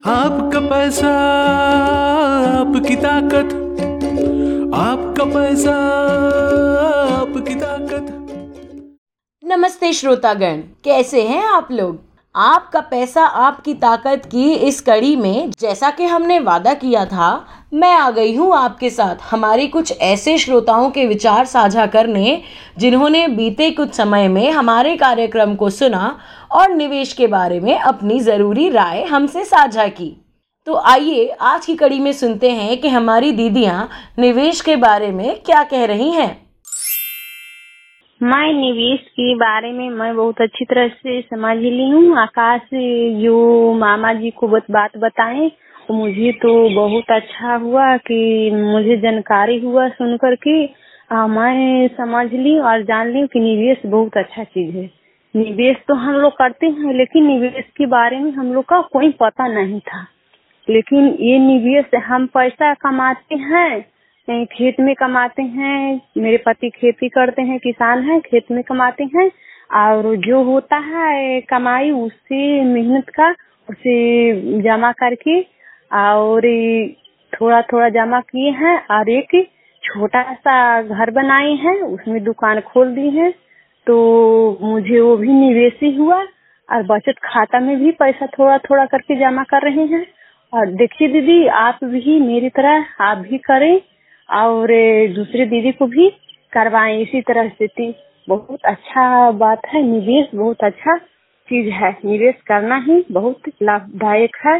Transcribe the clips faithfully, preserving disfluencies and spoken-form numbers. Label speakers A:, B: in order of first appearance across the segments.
A: आपका पैसा आपकी ताकत, आपका पैसा आपकी ताकत।
B: नमस्ते श्रोतागण, कैसे हैं आप लोग। आपका पैसा आपकी ताकत की इस कड़ी में जैसा कि हमने वादा किया था, मैं आ गई हूँ आपके साथ हमारे कुछ ऐसे श्रोताओं के विचार साझा करने जिन्होंने बीते कुछ समय में हमारे कार्यक्रम को सुना और निवेश के बारे में अपनी जरूरी राय हमसे साझा की। तो आइए आज की कड़ी में सुनते हैं कि हमारी दीदियाँ निवेश के बारे में क्या कह रही हैं।
C: मैं निवेश के बारे में मैं बहुत अच्छी तरह से समझ ली हूँ। आकाश जो मामा जी को बात बताएं तो मुझे तो बहुत अच्छा हुआ कि मुझे जानकारी हुआ सुनकर के मैं समझ ली और जान ली कि निवेश बहुत अच्छा चीज है। निवेश तो हम लोग करते हैं, लेकिन निवेश के बारे में हम लोग का कोई पता नहीं था। लेकिन ये निवेश हम पैसा कमाते हैं, खेत में कमाते हैं। मेरे पति खेती करते हैं, किसान हैं, खेत में कमाते हैं। और जो होता है कमाई उससे मेहनत का उसे जमा करके और थोड़ा थोड़ा जमा किए हैं और एक छोटा सा घर बनाए हैं, उसमें दुकान खोल दी है। तो मुझे वो भी निवेश ही हुआ और बचत खाता में भी पैसा थोड़ा थोड़ा करके जमा कर रहे हैं। और देखिए दीदी, आप भी मेरी तरह आप भी करें और दूसरे दीदी को भी करवाएं इसी तरह से। बहुत अच्छा बात है, निवेश बहुत अच्छा चीज है, निवेश करना ही बहुत लाभदायक है।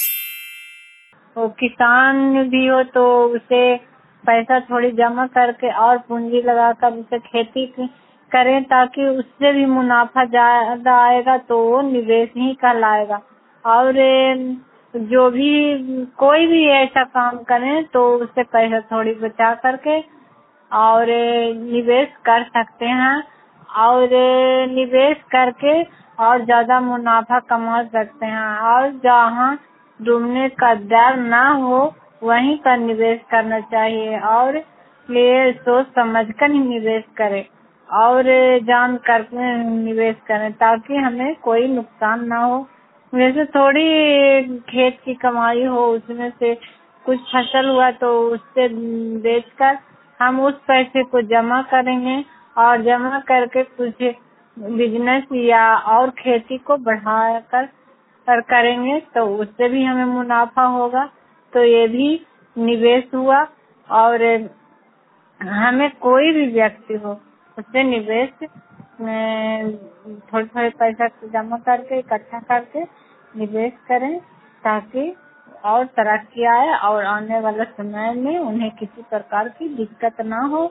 D: वो किसान भी हो तो उसे पैसा थोड़ी जमा करके और पूंजी लगाकर उसे खेती करें ताकि उससे भी मुनाफा ज्यादा आएगा तो वो निवेश ही कहलाएगा। और जो भी कोई भी ऐसा काम करें तो उससे पैसा थोड़ी बचा करके और निवेश कर सकते हैं और निवेश करके और ज्यादा मुनाफा कमा सकते हैं। और जहाँ डूबने का डर ना हो वहीं पर निवेश करना चाहिए और ये सोच समझ कर ही निवेश करें और जान कर निवेश करें ताकि हमें कोई नुकसान ना हो। वैसे थोड़ी खेत की कमाई हो, उसमें से कुछ फसल हुआ तो उससे बेचकर हम उस पैसे को जमा करेंगे और जमा करके कुछ बिजनेस या और खेती को बढ़ाकर कर करेंगे तो उससे भी हमें मुनाफा होगा। तो ये भी निवेश हुआ और हमें कोई भी व्यक्ति हो उससे निवेश में थोड़े थोड़े पैसा जमा करके इकट्ठा करके निवेश करें ताकि और तरक्की आए और आने वाले समय में उन्हें किसी प्रकार की दिक्कत ना हो।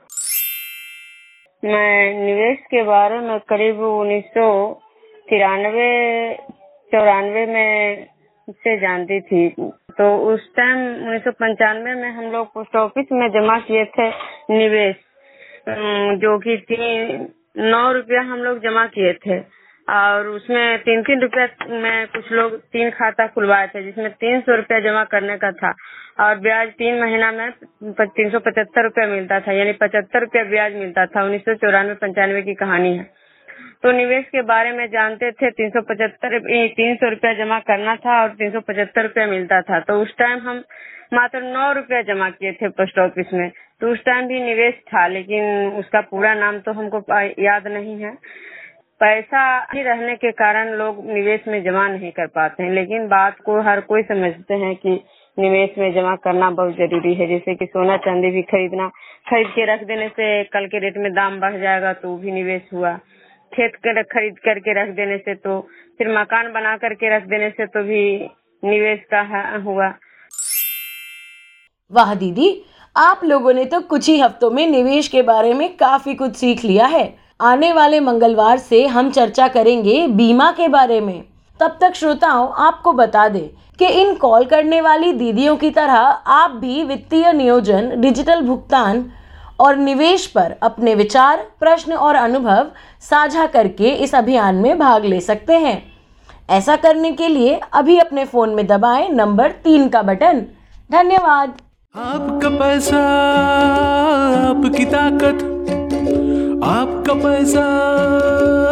C: मैं निवेश के बारे में करीब उन्नीस सौ तिरानवे चौरानवे में से जानती थी। तो उस टाइम उन्नीस सौ पंचानवे में हम लोग पोस्ट ऑफिस में जमा किए थे निवेश, जो कि तीन नौ रुपया हम लोग जमा किए थे और उसमें तीन तीन रुपया में कुछ लोग तीन खाता खुलवाए थे जिसमें तीन सौ रुपया जमा करने का था और ब्याज तीन महीना में तीन सौ पचहत्तर रुपया मिलता था, यानी पचहत्तर रुपया ब्याज मिलता था। उन्नीस सौ चौरानवे पंचानवे की कहानी है। तो निवेश के बारे में जानते थे, तीन सौ पचहत्तर तीन सौ रुपया जमा करना था और तीन सौ पचहत्तर रुपया मिलता था। तो उस टाइम हम मात्र नौ रुपया जमा किए थे पोस्ट ऑफिस में। तो उस टाइम भी निवेश था, लेकिन उसका पूरा नाम तो हमको याद नहीं है। पैसा ही रहने के कारण लोग निवेश में जमा नहीं कर पाते हैं, लेकिन बात को हर कोई समझते हैं कि निवेश में जमा करना बहुत जरूरी है। जैसे कि सोना चांदी भी खरीदना, खरीद के रख देने से कल के रेट में दाम बढ़ जाएगा तो भी निवेश हुआ। खेत कर खरीद करके रख देने से, तो फिर मकान बना करके रख देने से तो भी निवेश का हुआ।
B: वाह दीदी, आप लोगों ने तो कुछ ही हफ्तों में निवेश के बारे में काफी कुछ सीख लिया है। आने वाले मंगलवार से हम चर्चा करेंगे बीमा के बारे में। तब तक श्रोताओं, आपको बता दें कि इन कॉल करने वाली दीदियों की तरह आप भी वित्तीय नियोजन, डिजिटल भुगतान और निवेश पर अपने विचार, प्रश्न और अनुभव साझा करके इस अभियान में भाग ले सकते हैं। ऐसा करने के लिए अभी अपने फोन में दबाएं नंबर तीन का बटन। धन्यवाद।
A: आपका पैसा आपकी ताकत, आपका पैसा